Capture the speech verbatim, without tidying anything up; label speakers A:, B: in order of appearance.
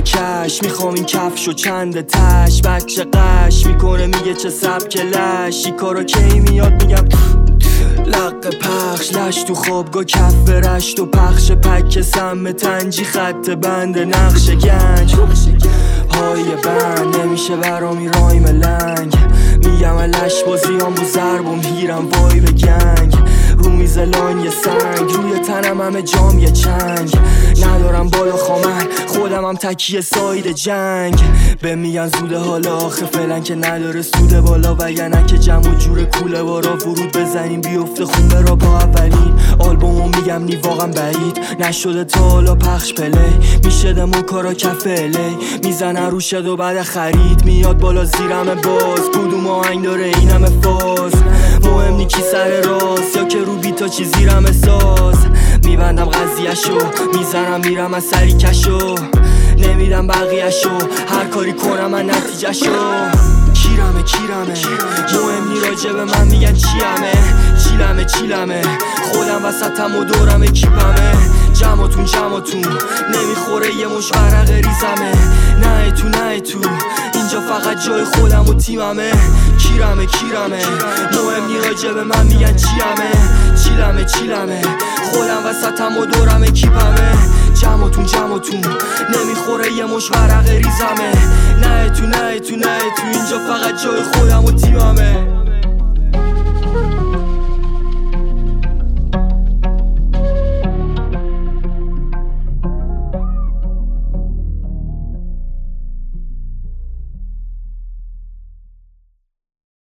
A: کش میخوام این کفشو چند تش. بچه قش میکنه میگه چه سبک لش. این کارو کی میاد میگم لقه پخش. لش تو خوابگاه کف رشت و پخش پک سم تنجی خط بند نقش گنج پای بند نمیشه برامی رایم لنگ. میگم لش بازیام بو ضرب و میرم وای به گنگ. رو میز لان یه سنگ روی تنم همه جام یه چنگ. ندارم بالا خامن خودم هم تکیه ساید جنگ. به میگن زوده حالا آخه فعلا که نداره سوده بالا. وگرنه که جمع و جور کوله بارا ورود بزنیم بیفته خونه را با اولین آلبومو میگم نی واقعا بعید نشده تا حالا پخش پلی. میشه دمو کارا کف الی میزنه رو شد و بعد خرید میاد بالا زیرم باز. کدوم آهنگ داره اینم فاز مهم نی کی سر راست یا که رو بیتا چی زیرم ساز. میبندم قضیهشو میزنم میرم از سری کشو نمیدم بقیهشو هر کاری کنم من نتیجهشو. کیرمه کیرمه مهم نی راجبه من میگن چیمه. چیلمه چیلمه خودم وسطم و دورم کیپمه. جمعتون جمعتون نمیخوره یه مش ورق ریزمه. نه تو نه تو اینجا فقط جای خودم و تیممه. کیرمه کیرمه مهم نی راجبه من میگن چیمه. چیلمه چیلمه خودم وسطم و دورم کیپمه. جمعتون جمعتون نمیخوره یه مش ورق ریزمه. نه تو نه تو نه تو اینجا فقط جای خودم و تیممه.